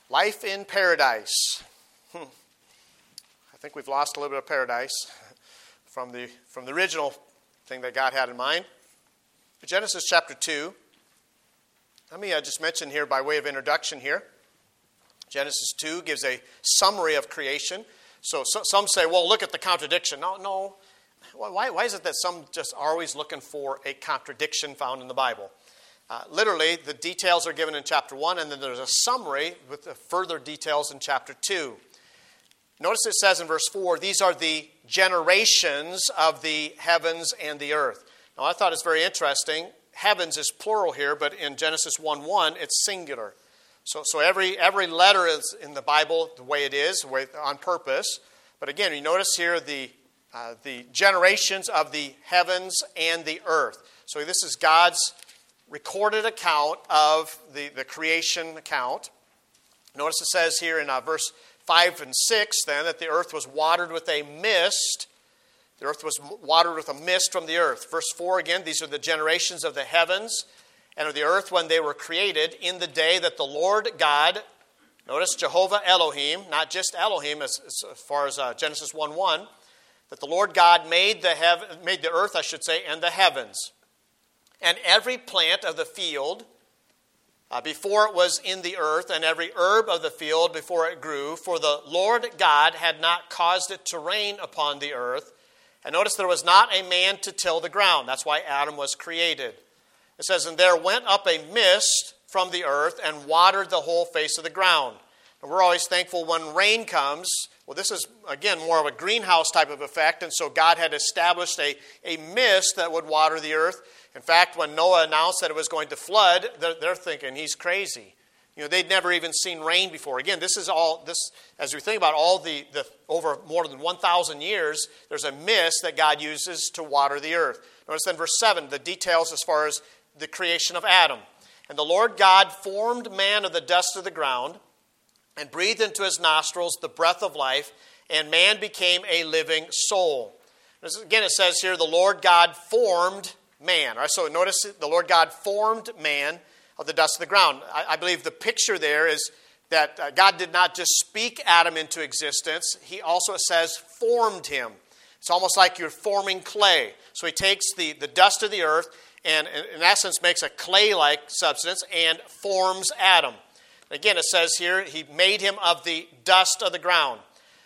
Life in paradise. I think we've lost a little bit of paradise from the original thing that God had in mind. Genesis chapter 2. Let me just mention here by way of introduction here. Genesis 2 gives a summary of creation. So some say, well, look at the contradiction. No. Why is it that some just are always looking for a contradiction found in the Bible? Literally, the details are given in chapter 1, and then there's a summary with the further details in chapter 2. Notice it says in verse 4, these are the generations of the heavens and the earth. Now, I thought it's very interesting. Heavens is plural here, but in Genesis 1:1, it's singular. So every letter is in the Bible the way it is, on purpose. But again, you notice here the generations of the heavens and the earth. So this is God's recorded account of the creation account. Notice it says here in verse 5 and 6 then that the earth was watered with a mist. The earth was watered with a mist from the earth. Verse 4 again, these are the generations of the heavens and of the earth when they were created in the day that the Lord God, notice Jehovah Elohim, not just Elohim as far as Genesis 1:1, that the Lord God made the earth, and the heavens. And every plant of the field before it was in the earth, and every herb of the field before it grew, for the Lord God had not caused it to rain upon the earth. And notice there was not a man to till the ground. That's why Adam was created. It says, and there went up a mist from the earth and watered the whole face of the ground. And we're always thankful when rain comes. Well, this is, again, more of a greenhouse type of effect, and so God had established a mist that would water the earth. In fact, when Noah announced that it was going to flood, they're thinking he's crazy. They'd never even seen rain before. Again, this, as we think about all the over more than 1,000 years, there's a mist that God uses to water the earth. Notice then verse 7, the details as far as the creation of Adam. And the Lord God formed man of the dust of the ground, and breathed into his nostrils the breath of life, and man became a living soul. Again, it says here, the Lord God formed man. All right, so notice the Lord God formed man of the dust of the ground. I believe the picture there is that God did not just speak Adam into existence. He also, it says, formed him. It's almost like you're forming clay. So he takes the dust of the earth and, in essence, makes a clay-like substance and forms Adam. Again, it says here, he made him of the dust of the ground.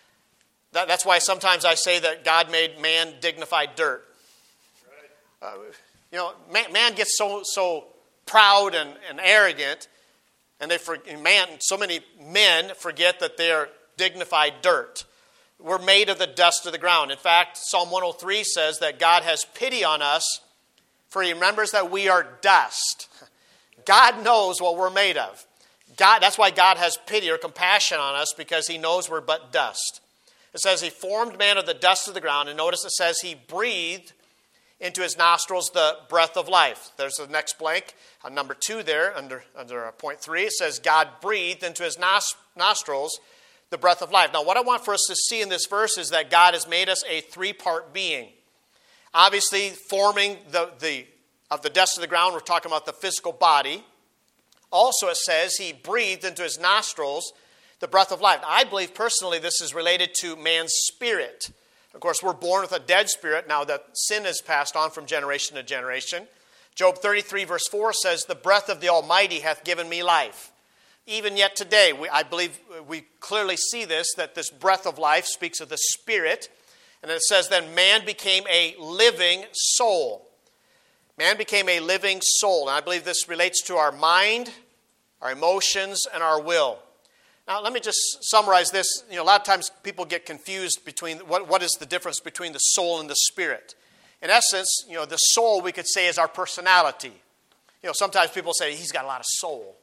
That's why sometimes I say that God made man dignified dirt. Man gets so proud and arrogant, and so many men forget that they're dignified dirt. We're made of the dust of the ground. In fact, Psalm 103 says that God has pity on us, for he remembers that we are dust. God knows what we're made of. That's why God has pity or compassion on us, because he knows we're but dust. It says he formed man of the dust of the ground, and notice it says he breathed into his nostrils the breath of life. There's the next blank on number 2 there under point 3. It says God breathed into his nostrils the breath of life. Now what I want for us to see in this verse is that God has made us a 3-part being. Obviously, forming of the dust of the ground, we're talking about the physical body. Also, it says he breathed into his nostrils the breath of life. I believe personally this is related to man's spirit. Of course, we're born with a dead spirit now that sin has passed on from generation to generation. Job 33 verse 4 says, the breath of the Almighty hath given me life. Even yet today, I believe we clearly see this, that this breath of life speaks of the spirit. And it says then man became a living soul. Man became a living soul. And I believe this relates to our mind, our emotions, and our will. Now, let me just summarize this. A lot of times people get confused between what is the difference between the soul and the spirit. In essence, the soul, we could say, is our personality. Sometimes people say, he's got a lot of soul.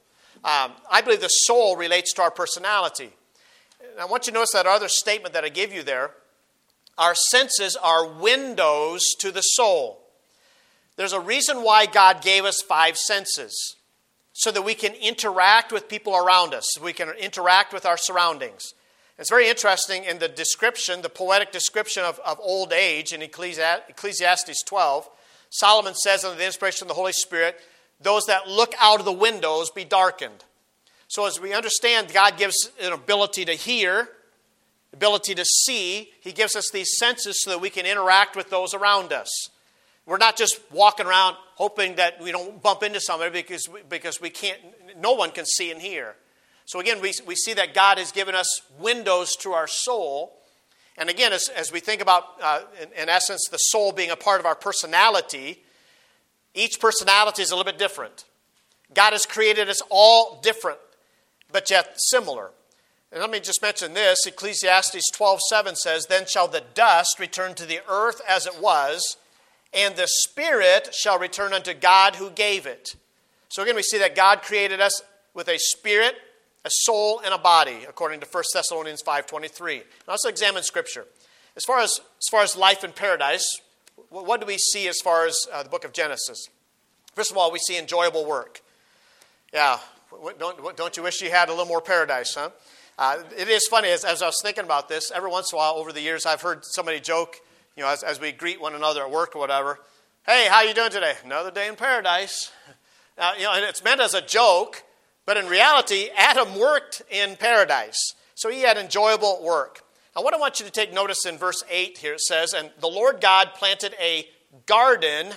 I believe the soul relates to our personality. And I want you to notice that other statement that I give you there. Our senses are windows to the soul. There's a reason why God gave us 5 senses, so that we can interact with people around us, so we can interact with our surroundings. It's very interesting in the description, the poetic description of old age in Ecclesiastes 12. Solomon says under the inspiration of the Holy Spirit, those that look out of the windows be darkened. So as we understand, God gives an ability to hear, ability to see. He gives us these senses so that we can interact with those around us. We're not just walking around hoping that we don't bump into somebody because we can't. No one can see and hear. So again, we see that God has given us windows to our soul. And again, as we think about, in essence, the soul being a part of our personality, each personality is a little bit different. God has created us all different, but yet similar. And let me just mention this. Ecclesiastes 12:7 says, "Then shall the dust return to the earth as it was, and the spirit shall return unto God who gave it." So again, we see that God created us with a spirit, a soul, and a body, according to 1 Thessalonians 5:23. Now let's examine Scripture. As far as life in paradise, what do we see as far as the book of Genesis? First of all, we see enjoyable work. Yeah, don't you wish you had a little more paradise, huh? It is funny, as I was thinking about this, every once in a while over the years, I've heard somebody joke, as we greet one another at work or whatever, "Hey, how you doing today?" "Another day in paradise." And it's meant as a joke, but in reality, Adam worked in paradise. So he had enjoyable work. Now, what I want you to take notice in verse 8 here, it says, "And the Lord God planted a garden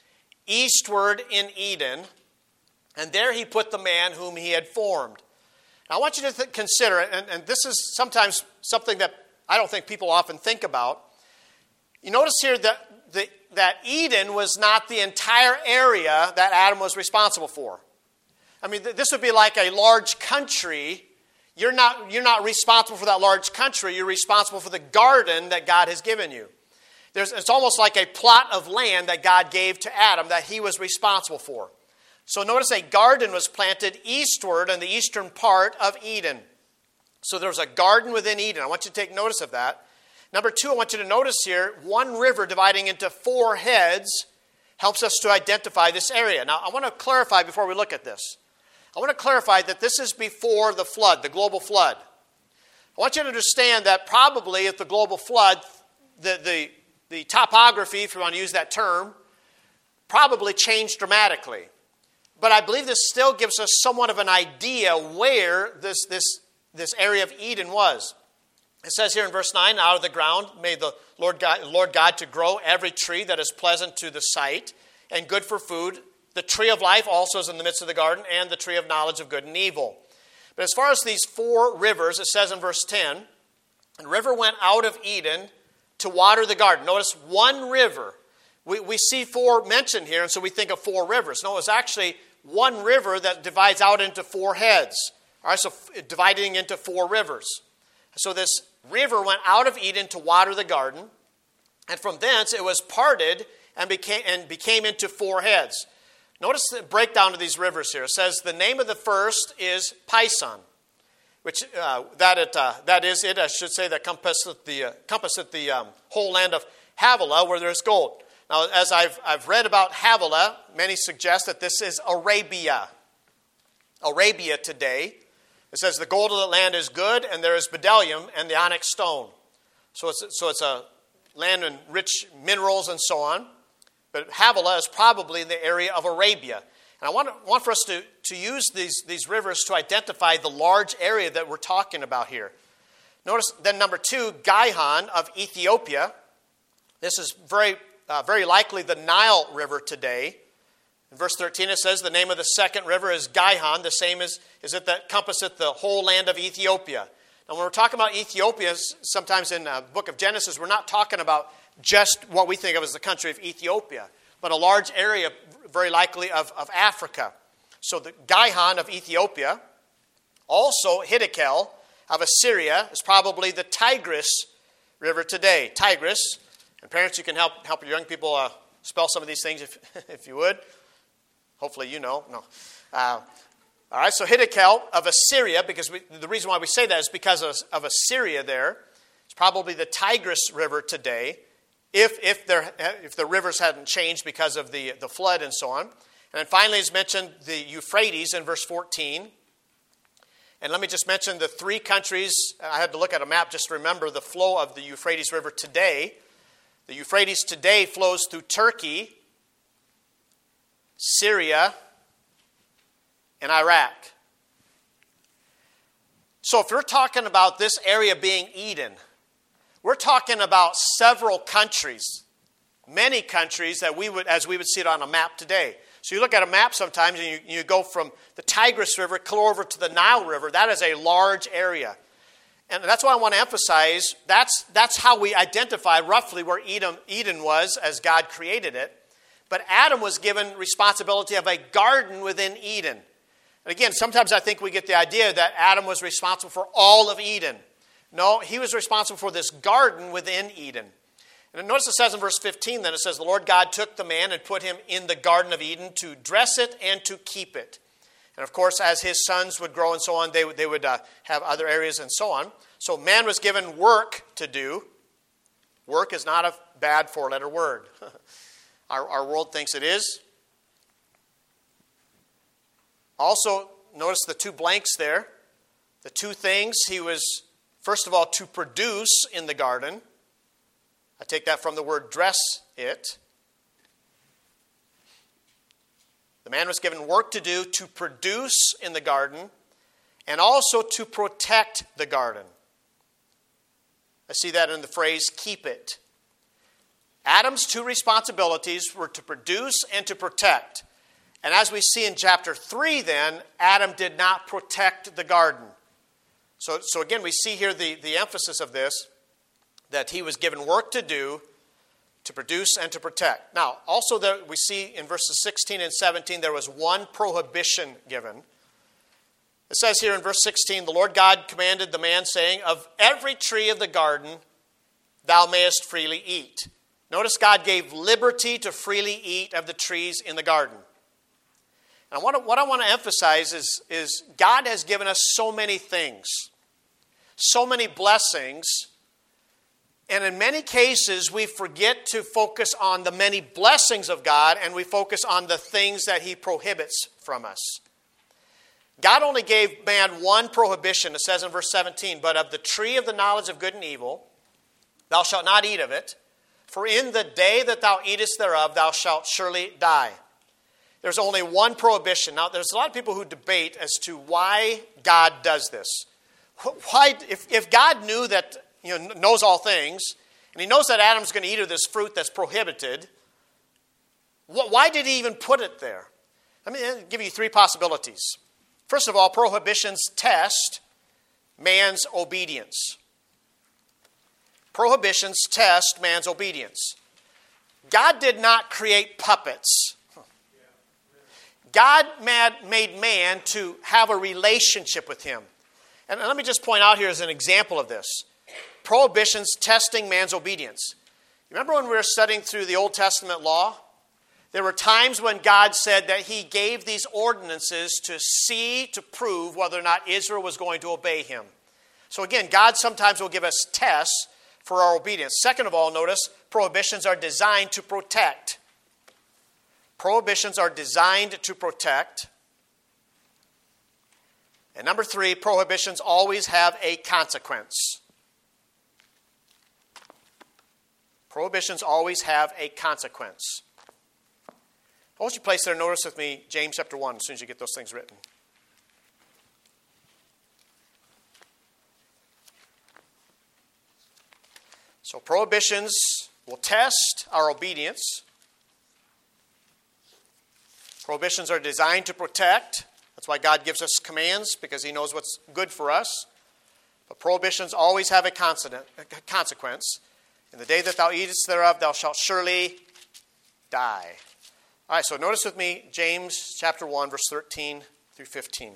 eastward in Eden, and there he put the man whom he had formed." Now, I want you to consider, and this is sometimes something that I don't think people often think about. You notice here that Eden was not the entire area that Adam was responsible for. I mean, this would be like a large country. You're not responsible for that large country. You're responsible for the garden that God has given you. It's almost like a plot of land that God gave to Adam that he was responsible for. So notice a garden was planted eastward in the eastern part of Eden. So there was a garden within Eden. I want you to take notice of that. Number two, I want you to notice here, one river dividing into four heads helps us to identify this area. Now, I want to clarify before we look at this. I want to clarify that this is before the flood, the global flood. I want you to understand that probably at the global flood, the topography, if you want to use that term, probably changed dramatically. But I believe this still gives us somewhat of an idea where this area of Eden was. It says here in verse 9, "Out of the ground made the Lord God to grow every tree that is pleasant to the sight and good for food. The tree of life also is in the midst of the garden, and the tree of knowledge of good and evil." But as far as these four rivers, it says in verse 10, "The river went out of Eden to water the garden." Notice one river. We see four mentioned here, and so we think of four rivers. No, it's actually one river that divides out into four heads. All right, so dividing into four rivers. So this river went out of Eden to water the garden, and from thence it was parted and became into four heads. Notice the breakdown of these rivers here. It says the name of the first is Pison, which that is it. I should say that compasseth the whole land of Havilah, where there is gold. Now, as I've read about Havilah, many suggest that this is Arabia. Arabia today. It says the gold of the land is good, and there is bdellium and the onyx stone. So it's a land in rich minerals and so on. But Havilah is probably in the area of Arabia. And I want for us to use these rivers to identify the large area that we're talking about here. Notice then number two, Gihon of Ethiopia. This is very likely the Nile River today. In verse 13 it says the name of the second river is Gihon, the same as it that compasseth the whole land of Ethiopia. Now when we're talking about Ethiopia, sometimes in the book of Genesis, we're not talking about just what we think of as the country of Ethiopia, but a large area, very likely of Africa. So the Gihon of Ethiopia, also Hiddekel of Assyria, is probably the Tigris River today. Tigris, and parents, you can help your young people spell some of these things if you would. Hopefully you know. No. All right, so Hiddekel of Assyria, because the reason why we say that is because of Assyria there. It's probably the Tigris River today, if the rivers hadn't changed because of the flood and so on. And then finally it's mentioned the Euphrates in verse 14. And let me just mention the three countries. I had to look at a map just to remember the flow of the Euphrates River today. The Euphrates today flows through Turkey, Syria, and Iraq. So if we're talking about this area being Eden, we're talking about several countries, many countries that as we would see it on a map today. So you look at a map sometimes and you go from the Tigris River clear over to the Nile River. That is a large area. And that's why I want to emphasize that's how we identify roughly where Eden was as God created it. But Adam was given responsibility of a garden within Eden. And again, sometimes I think we get the idea that Adam was responsible for all of Eden. No, he was responsible for this garden within Eden. And notice it says in verse 15, then it says, the Lord God took the man and put him in the Garden of Eden to dress it and to keep it. And of course, as his sons would grow and so on, they would have other areas and so on. So man was given work to do. Work is not a bad four-letter word. Our world thinks it is. Also, notice the two blanks there. The two things he was, first of all, to produce in the garden. I take that from the word dress it. The man was given work to do to produce in the garden and also to protect the garden. I see that in the phrase, keep it. Adam's two responsibilities were to produce and to protect. And as we see in chapter 3 then, Adam did not protect the garden. So again, we see here the emphasis of this, that he was given work to do, to produce, and to protect. Now, also we see in verses 16 and 17, there was one prohibition given. It says here in verse 16, the Lord God commanded the man, saying, of every tree of the garden thou mayest freely eat. Notice God gave liberty to freely eat of the trees in the garden. And what I want to emphasize is God has given us so many things, so many blessings, and in many cases we forget to focus on the many blessings of God and we focus on the things that he prohibits from us. God only gave man one prohibition, it says in verse 17, but of the tree of the knowledge of good and evil, thou shalt not eat of it, for in the day that thou eatest thereof, thou shalt surely die. There's only one prohibition. Now, there's a lot of people who debate as to why God does this. Why, if God knew that, knows all things, and he knows that Adam's going to eat of this fruit that's prohibited, why did he even put it there? Let me give you three possibilities. First of all, prohibitions test man's obedience. Prohibitions test man's obedience. God did not create puppets. God made man to have a relationship with him. And let me just point out here as an example of this. Prohibitions testing man's obedience. You remember when we were studying through the Old Testament law? There were times when God said that he gave these ordinances to prove whether or not Israel was going to obey him. So again, God sometimes will give us tests for our obedience. Second of all, notice, prohibitions are designed to protect. Prohibitions are designed to protect. And number three, prohibitions always have a consequence. Prohibitions always have a consequence. I want you to place there, notice with me, James chapter 1, as soon as you get those things written. So prohibitions will test our obedience. Prohibitions are designed to protect. That's why God gives us commands, because he knows what's good for us. But prohibitions always have a consequence. In the day that thou eatest thereof, thou shalt surely die. All right, so notice with me James chapter 1, verse 13 through 15.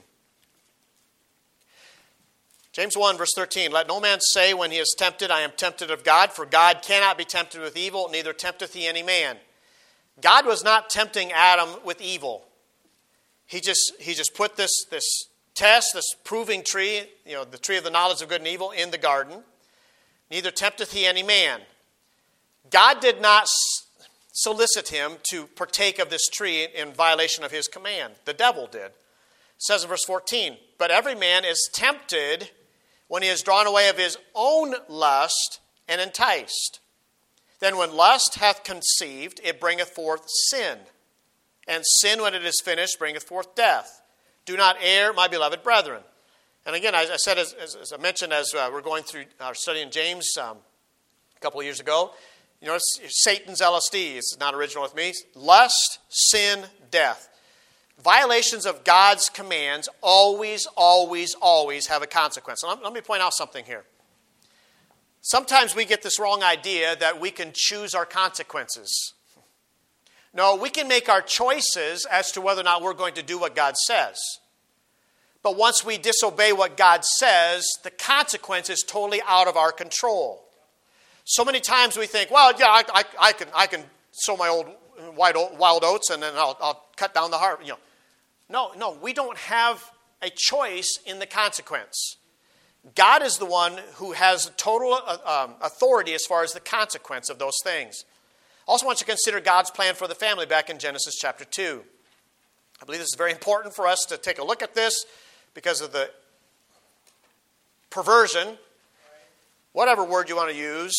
James 1, verse 13, let no man say when he is tempted, I am tempted of God, for God cannot be tempted with evil, neither tempteth he any man. God was not tempting Adam with evil. He just put this test, this proving tree, the tree of the knowledge of good and evil in the garden. Neither tempteth he any man. God did not solicit him to partake of this tree in violation of his command. The devil did. It says in verse 14, but every man is tempted when he is drawn away of his own lust and enticed. Then when lust hath conceived, it bringeth forth sin. And sin, when it is finished, bringeth forth death. Do not err, my beloved brethren. And again, as I said, as I mentioned, as we're going through our study in James a couple of years ago, you notice Satan's LSD. It's not original with me. Lust, sin, death. Violations of God's commands always, always, always have a consequence. And let me point out something here. Sometimes we get this wrong idea that we can choose our consequences. No, we can make our choices as to whether or not we're going to do what God says. But once we disobey what God says, the consequence is totally out of our control. So many times we think, well, yeah, I can sow my old wild oats and then I'll cut down the harvest. No, we don't have a choice in the consequence. God is the one who has total authority as far as the consequence of those things. Also want you to consider God's plan for the family back in Genesis chapter 2. I believe this is very important for us to take a look at this because of the perversion, whatever word you want to use,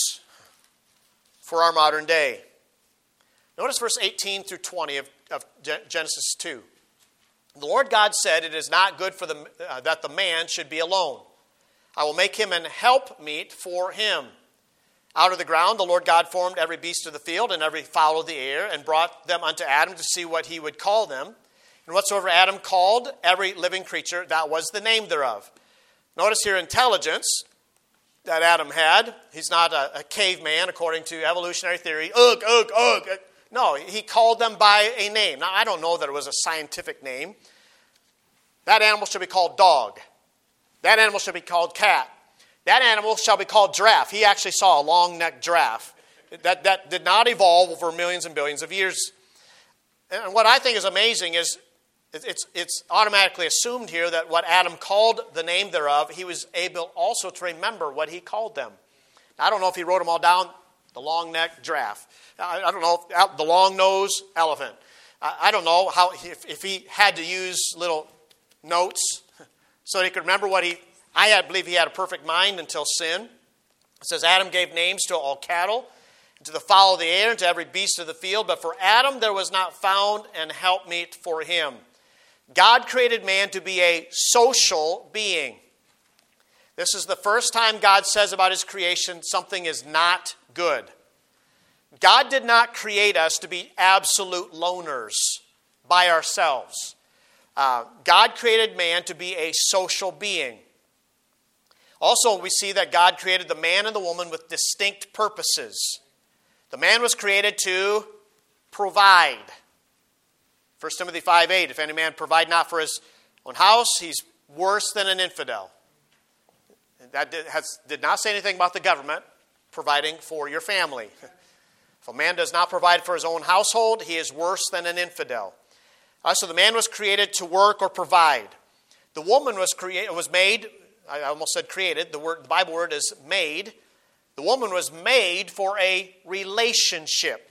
for our modern day. Notice verse 18 through 20 of Genesis 2. The Lord God said, "It is not good for that the man should be alone. I will make him an helpmeet for him." Out of the ground the Lord God formed every beast of the field and every fowl of the air, and brought them unto Adam to see what he would call them. And whatsoever Adam called every living creature, that was the name thereof. Notice here intelligence that Adam had. He's not a caveman according to evolutionary theory. Ugh, ugh, ugh. No, he called them by a name. Now, I don't know that it was a scientific name. That animal shall be called dog. That animal shall be called cat. That animal shall be called giraffe. He actually saw a long-necked giraffe. That did not evolve over millions and billions of years. And what I think is amazing is it's automatically assumed here that what Adam called the name thereof, he was able also to remember what he called them. Now, I don't know if he wrote them all down. The long-necked giraffe. I don't know, the long-nosed elephant. I don't know how if he had to use little notes so that he could remember what I believe he had a perfect mind until sin. It says Adam gave names to all cattle, and to the fowl of the air, and to every beast of the field. But for Adam there was not found an helpmeet for him. God created man to be a social being. This is the first time God says about his creation something is not good. God did not create us to be absolute loners by ourselves. God created man to be a social being. Also, we see that God created the man and the woman with distinct purposes. The man was created to provide. 1 Timothy 5:8, if any man provide not for his own house, he's worse than an infidel. That did not say anything about the government providing for your family. If a man does not provide for his own household, he is worse than an infidel. So the man was created to work or provide. The woman was made, I almost said created, the Bible word is made. The woman was made for a relationship.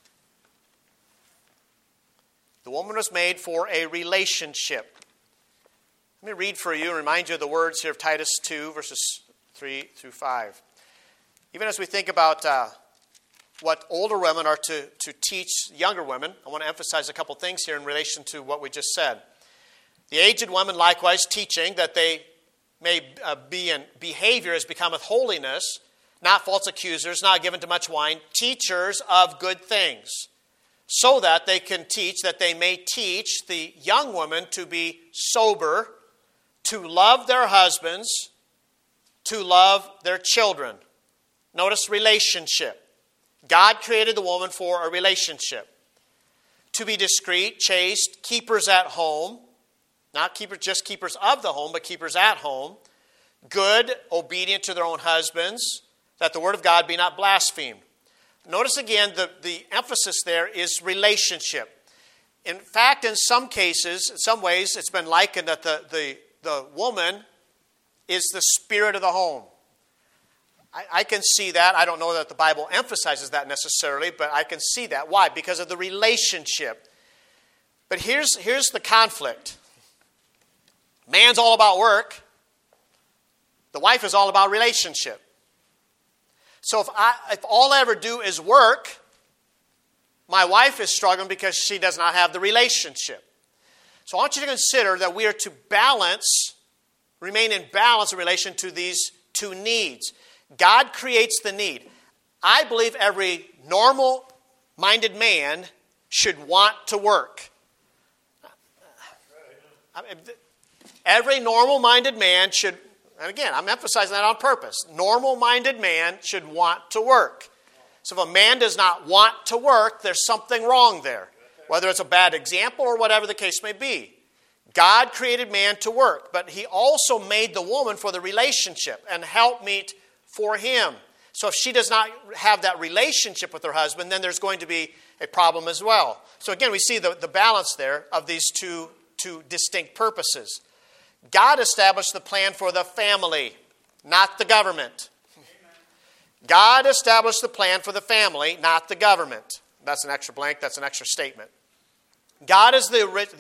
The woman was made for a relationship. Let me read for you and remind you of the words here of Titus 2, verses 3 through 5. Even as we think about what older women are to teach younger women, I want to emphasize a couple things here in relation to what we just said. The aged women likewise teaching that they may be in behavior as becometh holiness, not false accusers, not given to much wine, teachers of good things, so that they can teach, that they may teach the young women to be sober, to love their husbands, to love their children. Notice relationship. God created the woman for a relationship. To be discreet, chaste, keepers at home, not just keepers of the home, but keepers at home, good, obedient to their own husbands, that the word of God be not blasphemed. Notice again, the emphasis there is relationship. In fact, in some cases, in some ways, it's been likened that the woman is the spirit of the home. I can see that. I don't know that the Bible emphasizes that necessarily, but I can see that. Why? Because of the relationship. But here's the conflict. Man's all about work. The wife is all about relationship. So if all I ever do is work, my wife is struggling because she does not have the relationship. So I want you to consider that we are to balance remain in balance in relation to these two needs. God creates the need. I believe every normal-minded man should want to work. Every normal-minded man should, and again, I'm emphasizing that on purpose. Normal-minded man should want to work. So if a man does not want to work, there's something wrong there. Whether it's a bad example or whatever the case may be. God created man to work, but he also made the woman for the relationship and helpmeet for him. So if she does not have that relationship with her husband, then there's going to be a problem as well. So again, we see the balance there of these two distinct purposes. God established the plan for the family, not the government. God established the plan for the family, not the government. That's an extra blank. That's an extra statement. God has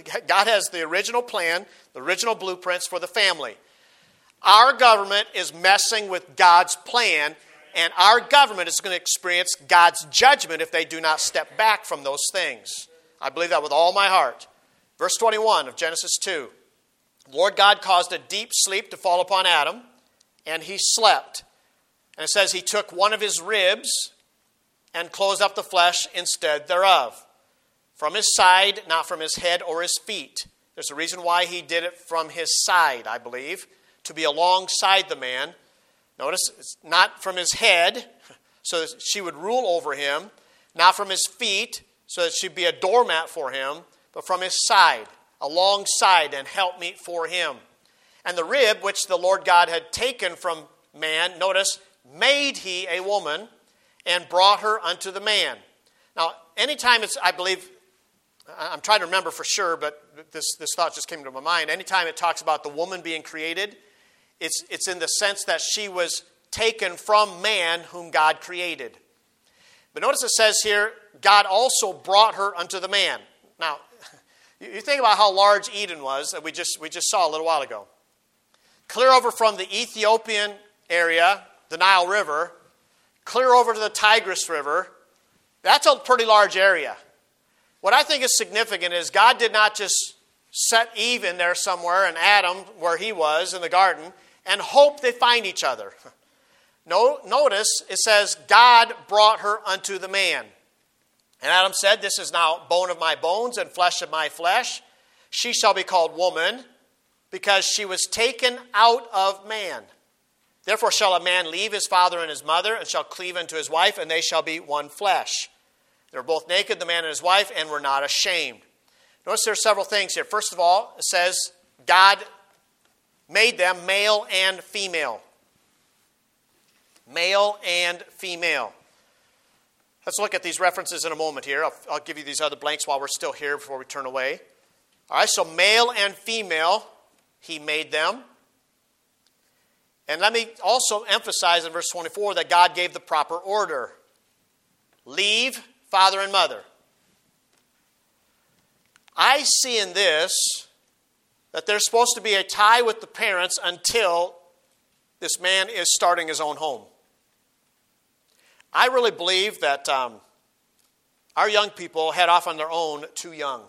the original plan, the original blueprints for the family. Our government is messing with God's plan, and our government is going to experience God's judgment if they do not step back from those things. I believe that with all my heart. Verse 21 of Genesis 2. The Lord God caused a deep sleep to fall upon Adam, and he slept. And it says he took one of his ribs and closed up the flesh instead thereof. From his side, not from his head or his feet. There's a reason why he did it from his side, I believe, to be alongside the man. Notice, it's not from his head, so that she would rule over him. Not from his feet, so that she'd be a doormat for him, but from his side, alongside and helpmeet for him. And the rib, which the Lord God had taken from man, notice, made he a woman and brought her unto the man. Now, anytime I believe, I'm trying to remember for sure, but this thought just came to my mind. Anytime it talks about the woman being created, it's in the sense that she was taken from man whom God created. But notice it says here, God also brought her unto the man. Now, you think about how large Eden was that we just saw a little while ago. Clear over from the Ethiopian area, the Nile River, clear over to the Tigris River. That's a pretty large area. What I think is significant is God did not just set Eve in there somewhere and Adam where he was in the garden and hope they find each other. No, notice it says God brought her unto the man. And Adam said, this is now bone of my bones and flesh of my flesh. She shall be called woman because she was taken out of man. Therefore shall a man leave his father and his mother and shall cleave unto his wife, and they shall be one flesh. They were both naked, the man and his wife, and were not ashamed. Notice there are several things here. First of all, it says God made them male and female. Male and female. Let's look at these references in a moment here. I'll give you these other blanks while we're still here before we turn away. All right, so male and female, he made them. And let me also emphasize in verse 24 that God gave the proper order. Leave father and mother. I see in this that there's supposed to be a tie with the parents until this man is starting his own home. I really believe that our young people head off on their own too young.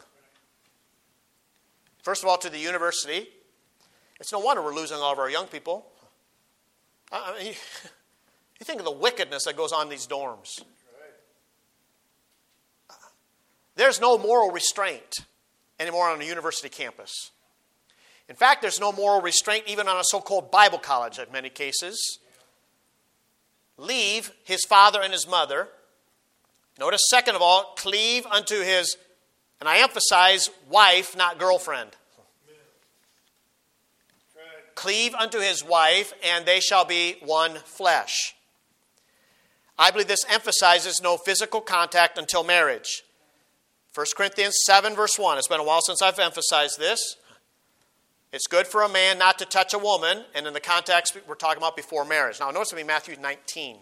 First of all, to the university. It's no wonder we're losing all of our young people. I mean, you think of the wickedness that goes on in these dorms. There's no moral restraint anymore on a university campus. In fact, there's no moral restraint even on a so-called Bible college in many cases. Leave his father and his mother. Notice, second of all, cleave unto his, and I emphasize, wife, not girlfriend. Cleave unto his wife, and they shall be one flesh. I believe this emphasizes no physical contact until marriage. 1 Corinthians 7, verse 1. It's been a while since I've emphasized this. It's good for a man not to touch a woman, and in the context we're talking about before marriage. Now notice with me Matthew 19.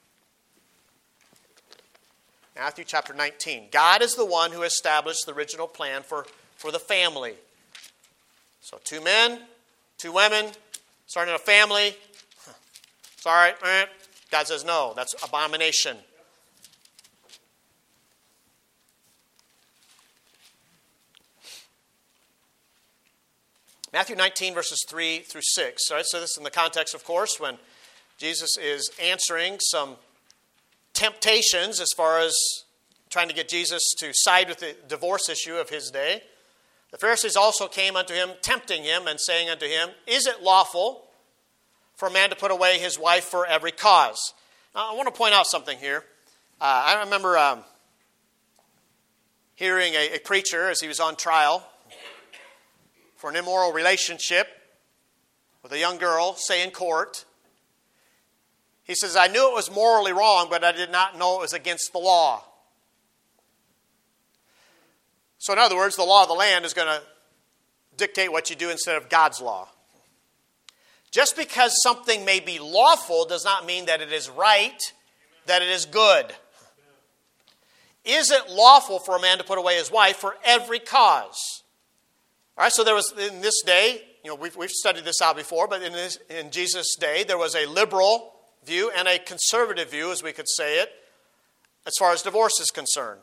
Matthew chapter 19. God is the one who established the original plan for the family. So 2 men, 2 women, starting a family. It's all right. God says no, that's abomination. Matthew 19, verses 3 through 6. All right, so this is in the context, of course, when Jesus is answering some temptations as far as trying to get Jesus to side with the divorce issue of his day. The Pharisees also came unto him, tempting him, and saying unto him, Is it lawful for a man to put away his wife for every cause? Now, I want to point out something here. I remember hearing a preacher as he was on trial for an immoral relationship with a young girl say in court, he says, I knew it was morally wrong, but I did not know it was against the law. So in other words, the law of the land is going to dictate what you do instead of God's law. Just because something may be lawful does not mean that it is right, that it is good. Is it lawful for a man to put away his wife for every cause? All right, so there was, in this day, we've studied this out before, but in Jesus' day, there was a liberal view and a conservative view, as we could say it, as far as divorce is concerned.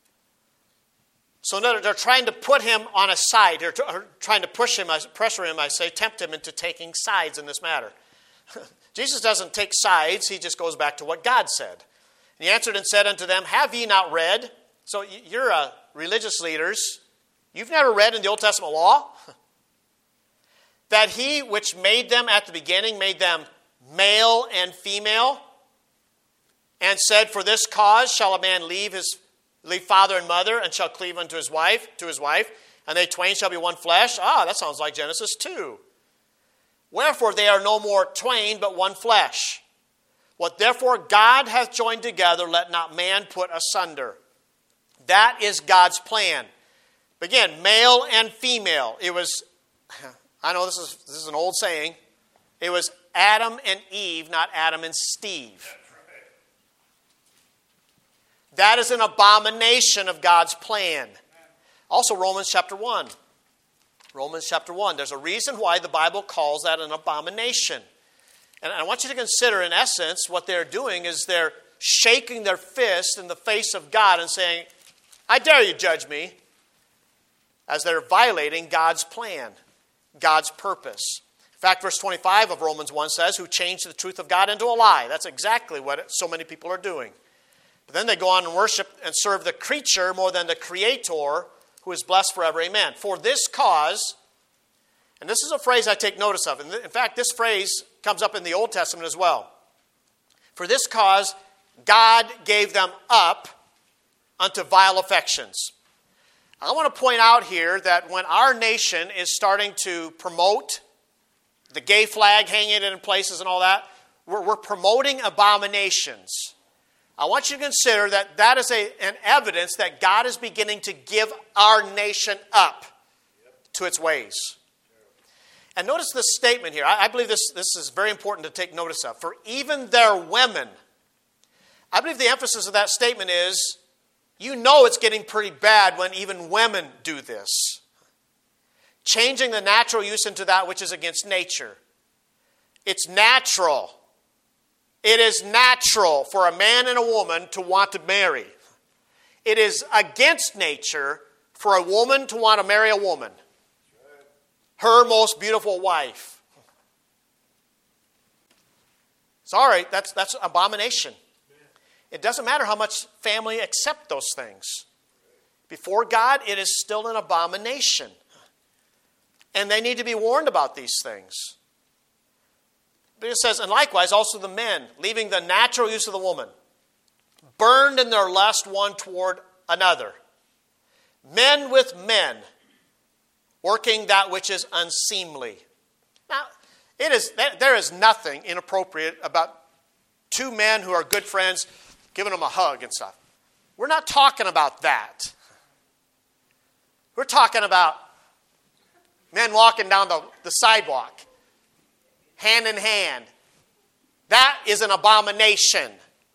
So they're trying to put him on a side. They're trying to pressure him, tempt him into taking sides in this matter. Jesus doesn't take sides. He just goes back to what God said. And he answered and said unto them, Have ye not read? So you're religious leaders. You've never read in the Old Testament law that he which made them at the beginning made them male and female, and said, For this cause shall a man leave father and mother, and shall cleave unto his wife, and they twain shall be one flesh. That sounds like Genesis 2. Wherefore they are no more twain, but one flesh. What therefore God hath joined together, let not man put asunder. That is God's plan. Again, male and female. It was, I know this is an old saying, it was Adam and Eve, not Adam and Steve. That is an abomination of God's plan. Also, Romans chapter 1. Romans chapter 1. There's a reason why the Bible calls that an abomination. And I want you to consider, in essence, what they're doing is they're shaking their fist in the face of God and saying, I dare you judge me, as they're violating God's plan, God's purpose. In fact, verse 25 of Romans 1 says, Who changed the truth of God into a lie. That's exactly what so many people are doing. But then they go on and worship and serve the creature more than the Creator, who is blessed forever. Amen. For this cause, and this is a phrase I take notice of. In fact, this phrase comes up in the Old Testament as well. For this cause, God gave them up unto vile affections. I want to point out here that when our nation is starting to promote the gay flag, hanging it in places and all that, we're promoting abominations. I want you to consider that is an evidence that God is beginning to give our nation up to its ways. And notice this statement here. I believe this is very important to take notice of. For even their women, I believe the emphasis of that statement is, you know it's getting pretty bad when even women do this. Changing the natural use into that which is against nature. It's natural. It is natural for a man and a woman to want to marry. It is against nature for a woman to want to marry a woman. Her most beautiful wife. Sorry, that's abomination. It doesn't matter how much family accept those things. Before God, it is still an abomination. And they need to be warned about these things. But it says, and likewise also the men, leaving the natural use of the woman, burned in their lust one toward another. Men with men, working that which is unseemly. Now, there is nothing inappropriate about two men who are good friends giving them a hug and stuff. We're not talking about that. We're talking about men walking down the sidewalk, hand in hand. That is an abomination.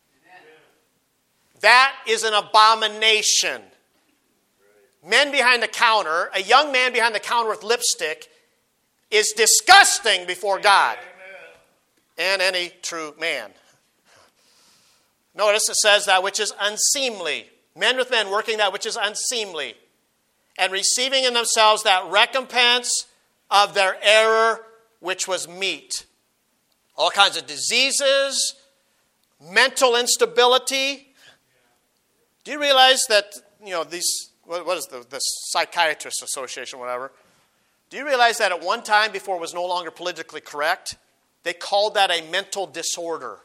That is an abomination. Men behind the counter, a young man behind the counter with lipstick is disgusting before God and any true man. Notice it says that which is unseemly. Men with men working that which is unseemly, and receiving in themselves that recompense of their error, which was meat. All kinds of diseases, mental instability. Do you realize that, these, what is the Psychiatrists Association, whatever? Do you realize that at one time, before it was no longer politically correct, they called that a mental disorder?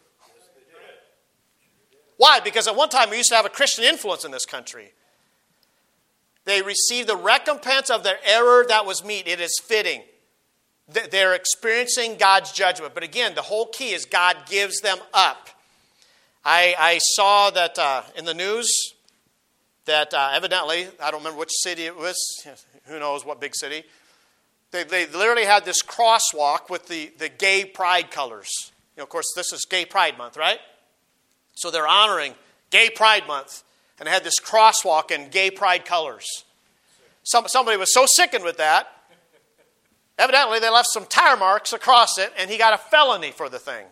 Why? Because at one time we used to have a Christian influence in this country. They received the recompense of their error that was meet. It is fitting. They're experiencing God's judgment. But again, the whole key is God gives them up. I saw that in the news that evidently, I don't remember which city it was, who knows what big city, they literally had this crosswalk with the gay pride colors. Of course, this is Gay Pride Month, right? So they're honoring Gay Pride Month, and they had this crosswalk in gay pride colors. Somebody was so sickened with that, evidently they left some tire marks across it, and he got a felony for the thing.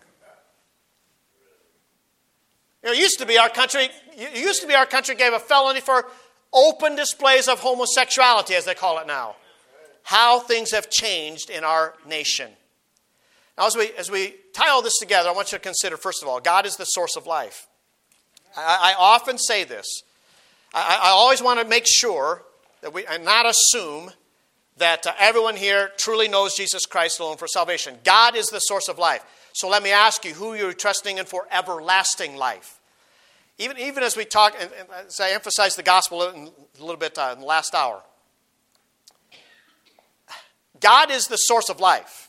It used to be our country gave a felony for open displays of homosexuality, as they call it now. How things have changed in our nation. Now, as we tie all this together, I want you to consider, first of all, God is the source of life. I often say this. I always want to make sure that and not assume that everyone here truly knows Jesus Christ alone for salvation. God is the source of life. So let me ask you, who you're trusting in for everlasting life. Even as we talk, and as I emphasize the gospel a little bit in the last hour. God is the source of life.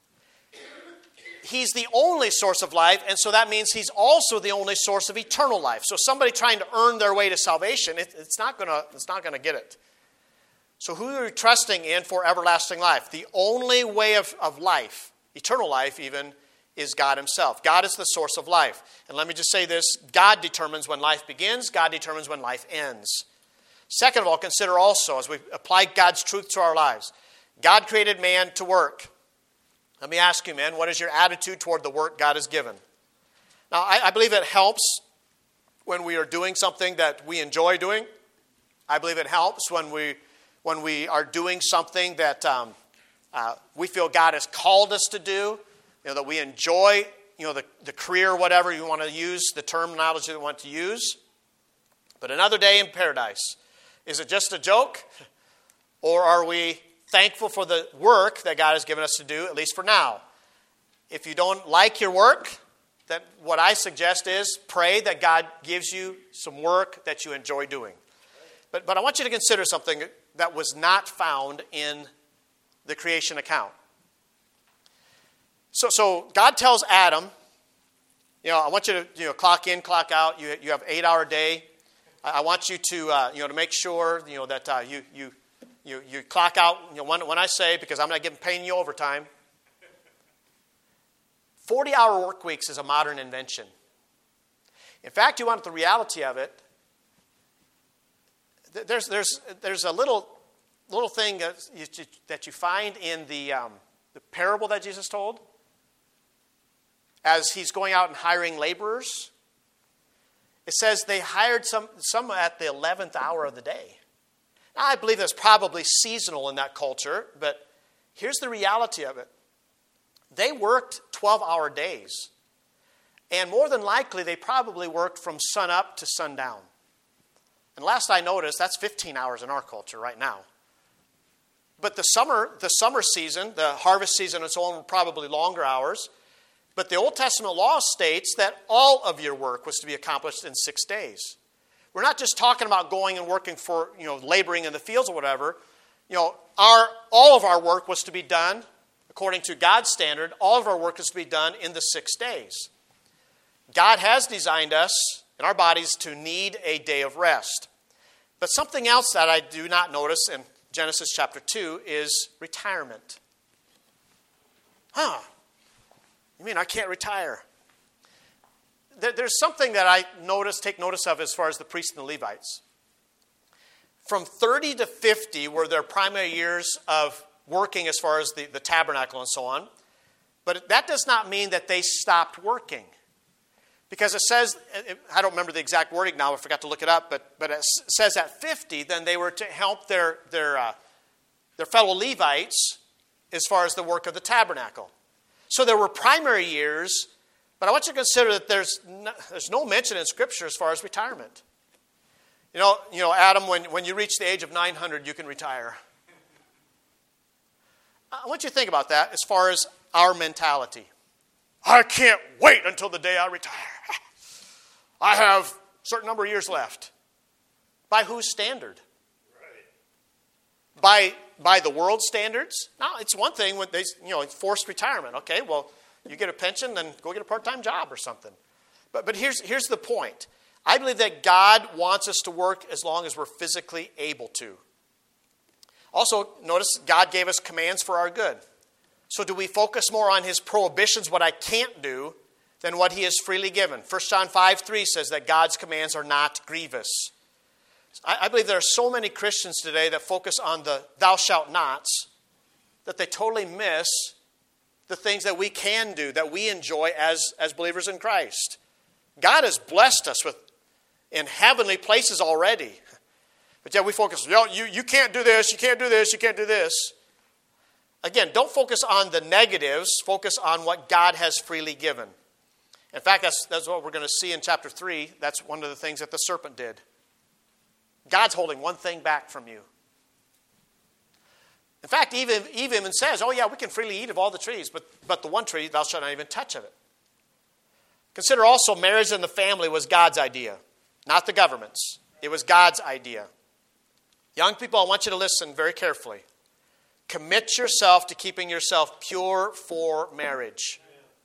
He's the only source of life, and so that means He's also the only source of eternal life. So somebody trying to earn their way to salvation, it's not going to get it. So who are you trusting in for everlasting life? The only way of life, eternal life even, is God Himself. God is the source of life. And let me just say this, God determines when life begins, God determines when life ends. Second of all, consider also, as we apply God's truth to our lives, God created man to work. Let me ask you, man, what is your attitude toward the work God has given? Now, I believe it helps when we are doing something that we enjoy doing. I believe it helps when we are doing something that we feel God has called us to do, that we enjoy, the career, whatever you want to use, the terminology that you want to use. But another day in paradise. Is it just a joke? Or are we thankful for the work that God has given us to do, at least for now? If you don't like your work, then what I suggest is pray that God gives you some work that you enjoy doing. But I want you to consider something that was not found in the creation account. So God tells Adam, I want you to clock in, clock out. You have 8-hour day. I want you to to make sure that you clock out when I say, because I'm not paying you overtime. 40-hour work weeks is a modern invention. In fact, you want the reality of it. There's a little thing that you find in the parable that Jesus told. As He's going out and hiring laborers, it says they hired some at the 11th hour of the day. Now, I believe that's probably seasonal in that culture, but here's the reality of it. They worked 12-hour days. And more than likely, they probably worked from sun up to sundown. And last I noticed, that's 15 hours in our culture right now. But the summer season, the harvest season and so on, were probably longer hours. But the Old Testament law states that all of your work was to be accomplished in 6 days. We're not just talking about going and working for, laboring in the fields or whatever. All of our work was to be done, according to God's standard, all of our work is to be done in the 6 days. God has designed us and our bodies to need a day of rest. But something else that I do not notice in Genesis chapter 2 is retirement. You mean I can't retire? There's something that I take notice of as far as the priests and the Levites. From 30 to 50 were their primary years of working as far as the tabernacle and so on. But that does not mean that they stopped working. Because it says, I don't remember the exact wording now, I forgot to look it up, but it says at 50, then they were to help their fellow Levites as far as the work of the tabernacle. So there were primary years, but I want you to consider that there's no mention in Scripture as far as retirement. You know, Adam, when you reach the age of 900, you can retire. I want you to think about that as far as our mentality. I can't wait until the day I retire. I have a certain number of years left. By whose standard? Right. By the world's standards? No, it's one thing when they, forced retirement. Okay, well, you get a pension, then go get a part-time job or something. But here's the point. I believe that God wants us to work as long as we're physically able to. Also, notice God gave us commands for our good. So do we focus more on his prohibitions, what I can't do, than what he has freely given? 1 John 5:3 says that God's commands are not grievous. I believe there are so many Christians today that focus on the thou shalt nots that they totally miss the things that we can do, that we enjoy as believers in Christ. God has blessed us in heavenly places already. But yet we focus, you can't do this, you can't do this, you can't do this. Again, don't focus on the negatives. Focus on what God has freely given. In fact, that's what we're going to see in chapter 3. That's one of the things that the serpent did. God's holding one thing back from you. In fact, Eve even says, we can freely eat of all the trees, but the one tree, thou shalt not even touch of it. Consider also marriage and the family was God's idea, not the government's. It was God's idea. Young people, I want you to listen very carefully. Commit yourself to keeping yourself pure for marriage.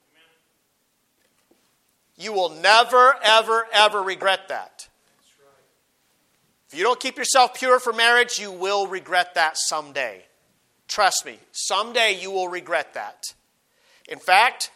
You will never, ever, ever regret that. If you don't keep yourself pure for marriage, you will regret that someday. Trust me, someday you will regret that. In fact,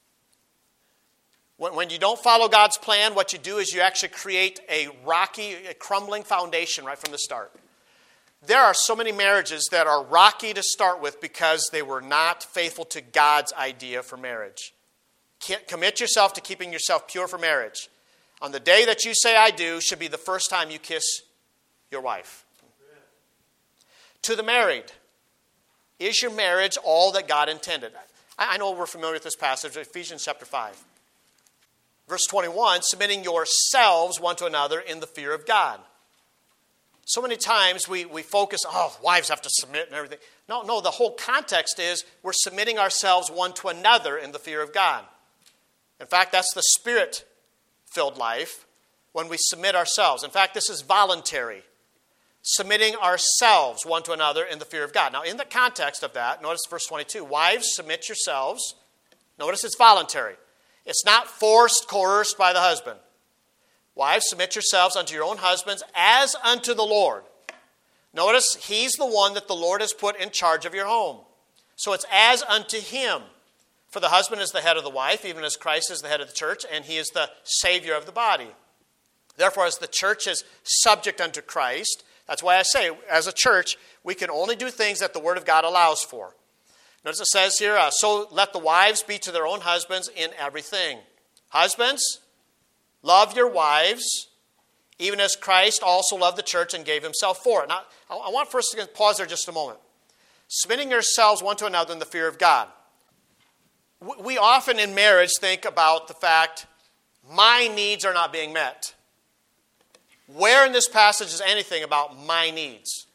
when you don't follow God's plan, what you do is you actually create a crumbling foundation right from the start. There are so many marriages that are rocky to start with because they were not faithful to God's idea for marriage. Commit yourself to keeping yourself pure for marriage. On the day that you say I do should be the first time you kiss your wife. Amen. To the married, is your marriage all that God intended? I know we're familiar with this passage, Ephesians chapter 5. Verse 21, submitting yourselves one to another in the fear of God. So many times we focus, wives have to submit and everything. No, the whole context is we're submitting ourselves one to another in the fear of God. In fact, that's the Spirit-filled life when we submit ourselves. In fact, this is voluntary. Submitting ourselves one to another in the fear of God. Now, in the context of that, notice verse 22. Wives, submit yourselves. Notice it's voluntary. It's not forced, coerced by the husband. Wives, submit yourselves unto your own husbands as unto the Lord. Notice, he's the one that the Lord has put in charge of your home. So it's as unto him. For the husband is the head of the wife, even as Christ is the head of the church, and he is the Savior of the body. Therefore, as the church is subject unto Christ, that's why I say, as a church, we can only do things that the Word of God allows for. Notice it says here, so let the wives be to their own husbands in everything. Husbands, love your wives, even as Christ also loved the church and gave himself for it. Now, I want first to pause there just a moment. Submitting yourselves one to another in the fear of God. We often in marriage think about the fact, my needs are not being met. Where in this passage is anything about my needs?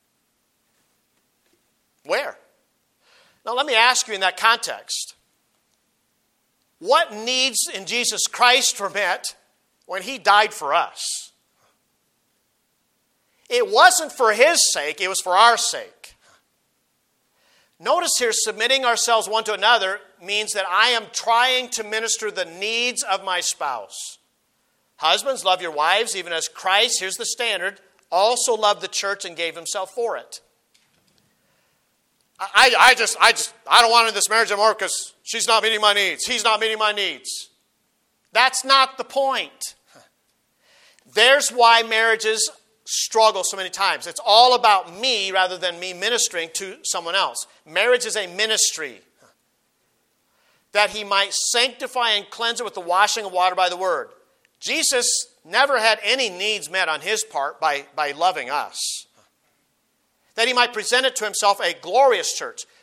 Where? Now let me ask you in that context. What needs in Jesus Christ were met when he died for us? It wasn't for his sake, it was for our sake. Notice here, submitting ourselves one to another means that I am trying to minister the needs of my spouse. Husbands, love your wives, even as Christ, here's the standard, also loved the church and gave himself for it. I don't want in this marriage anymore because she's not meeting my needs. He's not meeting my needs. That's not the point. There's why marriages struggle so many times. It's all about me rather than me ministering to someone else. Marriage is a ministry. That he might sanctify and cleanse it with the washing of water by the word. Jesus never had any needs met on his part by loving us. That he might present it to himself a glorious church.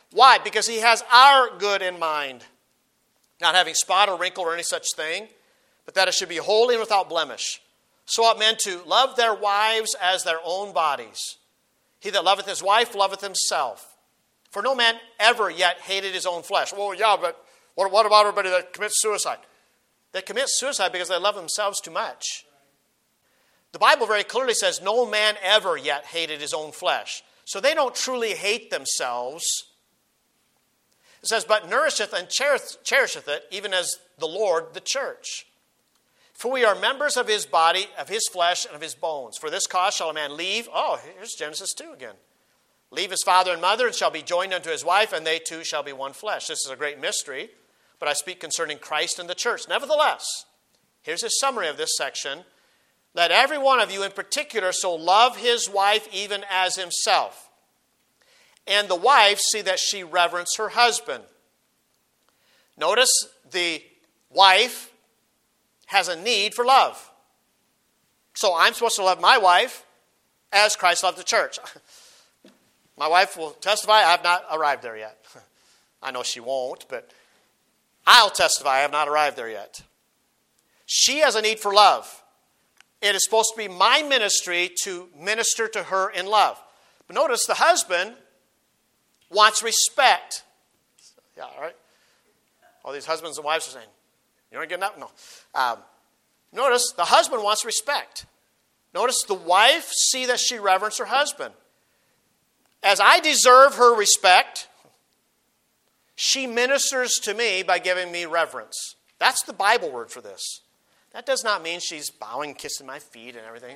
Why? Because he has our good in mind. Not having spot or wrinkle or any such thing, but that it should be holy and without blemish. So ought men to love their wives as their own bodies. He that loveth his wife loveth himself. For no man ever yet hated his own flesh. Well, yeah, but what about everybody that commits suicide? They commit suicide because they love themselves too much. The Bible very clearly says no man ever yet hated his own flesh. So they don't truly hate themselves. It says, but nourisheth and cherisheth it, even as the Lord the church. For we are members of his body, of his flesh, and of his bones. For this cause shall a man leave. Oh, here's Genesis 2 again. Leave his father and mother, and shall be joined unto his wife, and they two shall be one flesh. This is a great mystery, but I speak concerning Christ and the church. Nevertheless, here's a summary of this section. Let every one of you in particular so love his wife even as himself. And the wife see that she reverence her husband. Notice the wife has a need for love. So I'm supposed to love my wife as Christ loved the church. My wife will testify, I have not arrived there yet. I know she won't, but I'll testify I have not arrived there yet. She has a need for love. It is supposed to be my ministry to minister to her in love. But notice the husband wants respect. Yeah, all right. All these husbands and wives are saying, you aren't getting up? No. Notice the husband wants respect. Notice the wife see that she reverences her husband. As I deserve her respect, she ministers to me by giving me reverence. That's the Bible word for this. That does not mean she's bowing, kissing my feet and everything.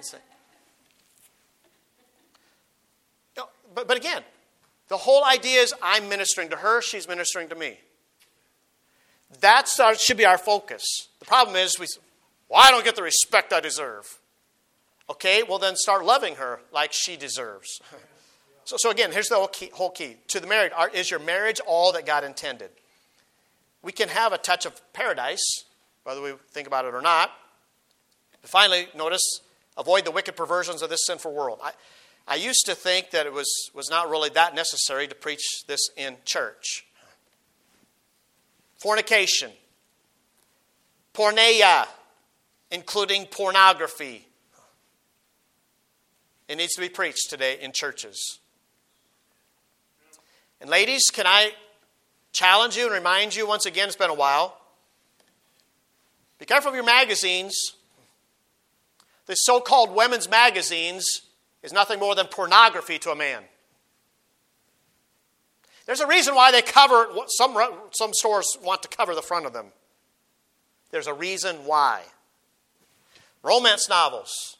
No, but again, the whole idea is I'm ministering to her, she's ministering to me. That should be our focus. The problem is, I don't get the respect I deserve. Okay, well then start loving her like she deserves. So again, here's the whole key. To the married, is your marriage all that God intended? We can have a touch of paradise, whether we think about it or not. But finally, notice, avoid the wicked perversions of this sinful world. I used to think that it was not really that necessary to preach this in church. Fornication. Porneia, including pornography. It needs to be preached today in churches. And ladies, can I challenge you and remind you once again, it's been a while. Be careful of your magazines. The so-called women's magazines is nothing more than pornography to a man. There's a reason why they cover, some stores want to cover the front of them. There's a reason why. Romance novels.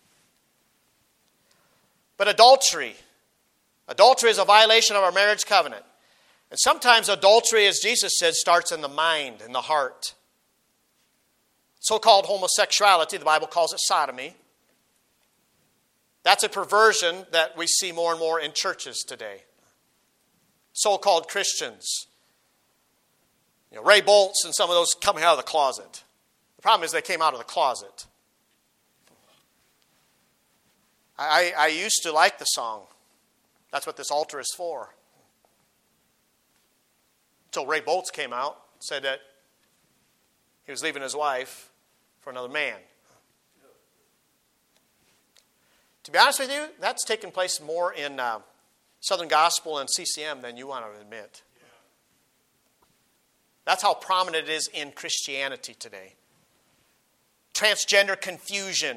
But adultery. Adultery is a violation of our marriage covenant. And sometimes adultery, as Jesus said, starts in the mind, in the heart. So-called homosexuality, the Bible calls it sodomy. That's a perversion that we see more and more in churches today. So-called Christians. Ray Boltz and some of those coming out of the closet. The problem is they came out of the closet. I used to like the song. That's what this altar is for. Until Ray Boltz came out and said that he was leaving his wife for another man. To be honest with you, that's taken place more in Southern Gospel and CCM than you want to admit. That's how prominent it is in Christianity today. Transgender confusion.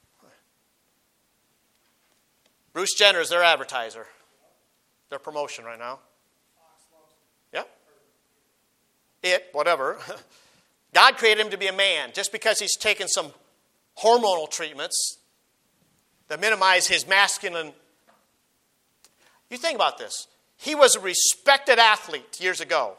Bruce Jenner is their advertiser. Their promotion right now. Yeah. Whatever. God created him to be a man. Just because he's taken some hormonal treatments that minimize his masculine. You think about this. He was a respected athlete years ago.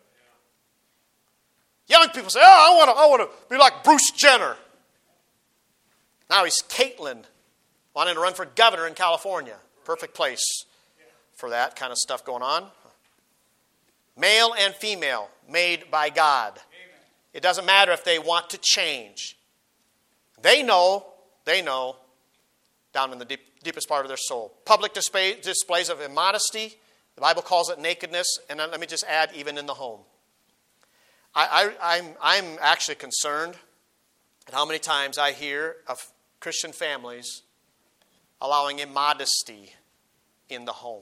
Young people say, I want to be like Bruce Jenner. Now he's Caitlyn, wanting to run for governor in California. Perfect place for that kind of stuff going on. Male and female, made by God. It doesn't matter if they want to change. They know, down in the deepest part of their soul. Public displays of immodesty The Bible calls it nakedness, and let me just add, even in the home. I'm actually concerned at how many times I hear of Christian families allowing immodesty in the home.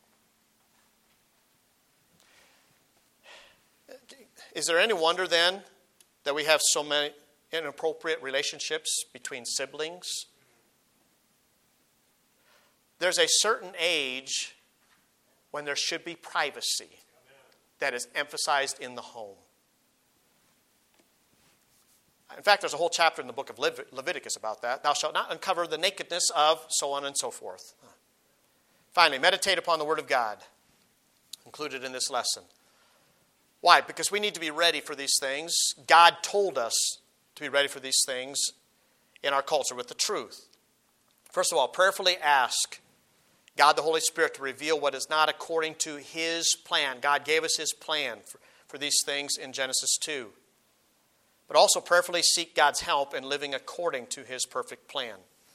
Is there any wonder then that we have so many inappropriate relationships between siblings? There's a certain age when there should be privacy that is emphasized in the home. In fact, there's a whole chapter in the book of Leviticus about that. Thou shalt not uncover the nakedness of so on and so forth. Finally, meditate upon the Word of God, included in this lesson. Why? Because we need to be ready for these things. God told us to be ready for these things in our culture with the truth. First of all, prayerfully ask God the Holy Spirit to reveal what is not according to His plan. God gave us His plan for these things in Genesis 2. But also prayerfully seek God's help in living according to His perfect plan.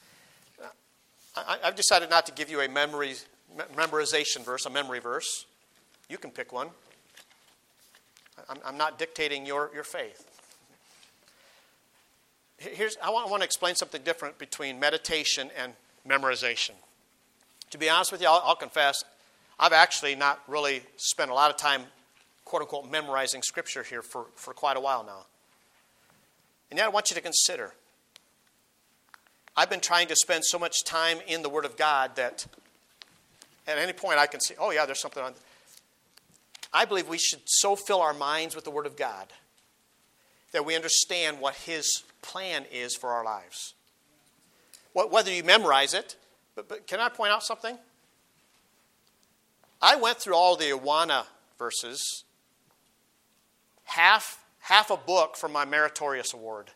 I've decided not to give you a memorization verse, a memory verse. You can pick one. I'm not dictating your faith. I want to explain something different between meditation and memorization. To be honest with you, I'll confess, I've actually not really spent a lot of time, quote-unquote, memorizing Scripture here for quite a while now. And yet I want you to consider, I've been trying to spend so much time in the Word of God that at any point I can see, oh yeah, there's something on. I believe we should so fill our minds with the Word of God that we understand what His plan is for our lives. Whether you memorize it, but can I point out something? I went through all the Awana verses, half a book from my Meritorious Award.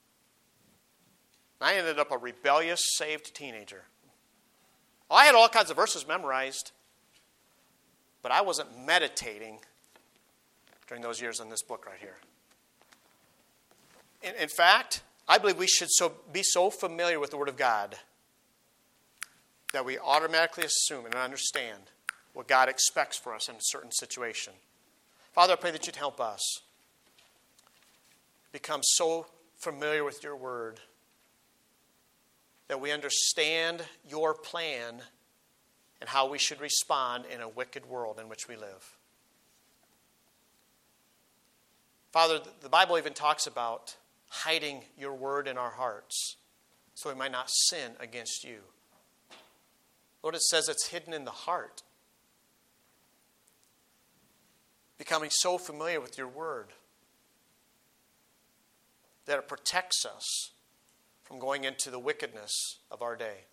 I ended up a rebellious, saved teenager. I had all kinds of verses memorized, but I wasn't meditating during those years in this book right here. In fact, I believe we should be so familiar with the Word of God that we automatically assume and understand what God expects for us in a certain situation. Father, I pray that you'd help us become so familiar with your Word that we understand your plan and how we should respond in a wicked world in which we live. Father, the Bible even talks about hiding your Word in our hearts so we might not sin against you. Lord, it says it's hidden in the heart. Becoming so familiar with your Word that it protects us from going into the wickedness of our day.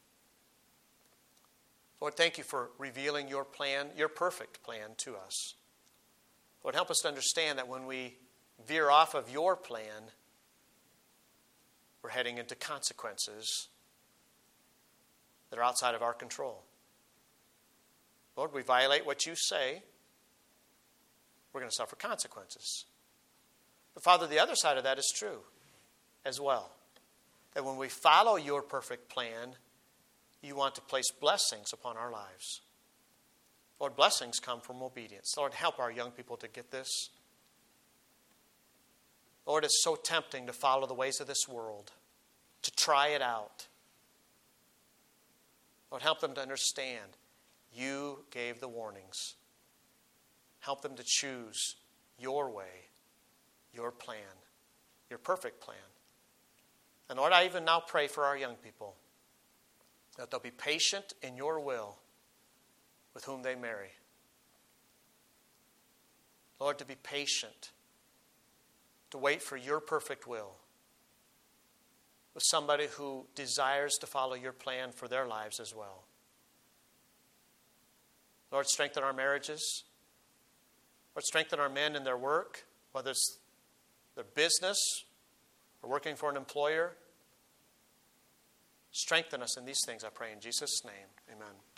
Lord, thank you for revealing your plan, your perfect plan to us. Lord, help us to understand that when we veer off of your plan, we're heading into consequences that are outside of our control. Lord, we violate what you say, we're going to suffer consequences. But Father, the other side of that is true as well. That when we follow your perfect plan, you want to place blessings upon our lives. Lord, blessings come from obedience. Lord, help our young people to get this. Lord, it's so tempting to follow the ways of this world, to try it out. Lord, help them to understand you gave the warnings. Help them to choose your way, your plan, your perfect plan. And Lord, I even now pray for our young people that they'll be patient in your will with whom they marry. Lord, to be patient, to wait for your perfect will with somebody who desires to follow your plan for their lives as well. Lord, strengthen our marriages. Lord, strengthen our men in their work, whether it's their business or working for an employer. Strengthen us in these things, I pray in Jesus' name. Amen.